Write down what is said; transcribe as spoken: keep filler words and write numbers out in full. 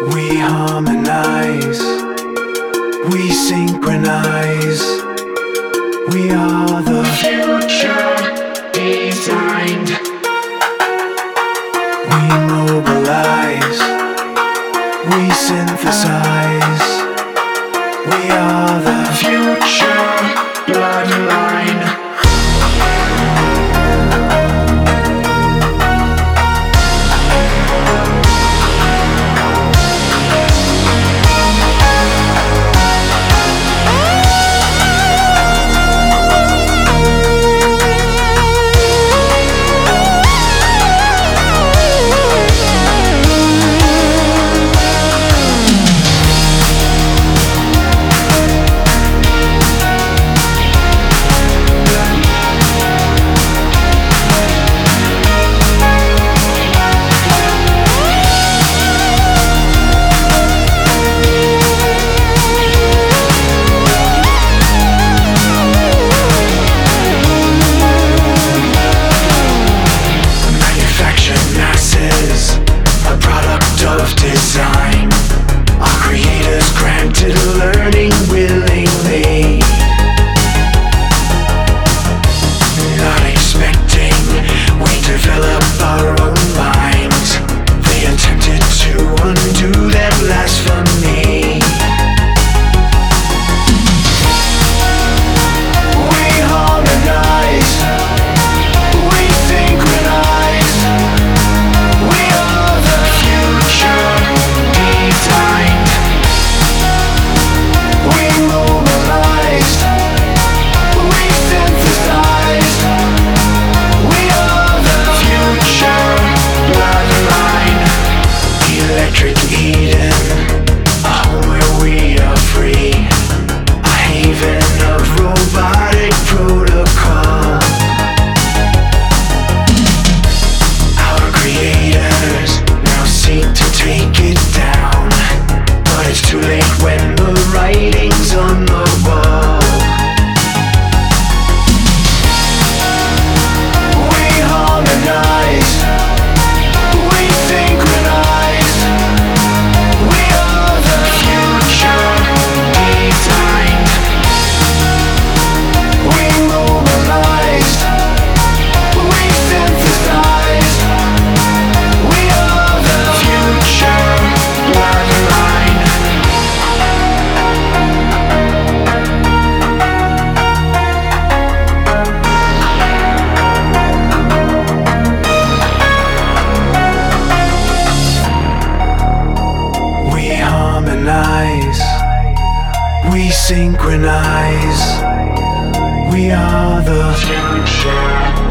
We harmonize, we synchronize. We are the future designed. We mobilize, we synthesize. We are the future bloodline. Of design, our creators granted learning willingly, not expecting we develop our own minds. They attempted to undo their blasphemy. We harmonize, we synchronize. We are the future designed. We mobilized, we synthesized. We are the future bloodline. Electric Eden, a home where we are free, a haven of robotic protocol. Our creators now seek to take it down, but it's too late when the writing's on the wall. We harmonize, we synchronize. We are the future designed. We mobilized, we synthesized. We are the future bloodline. We harmonize, we synchronize. We are the Future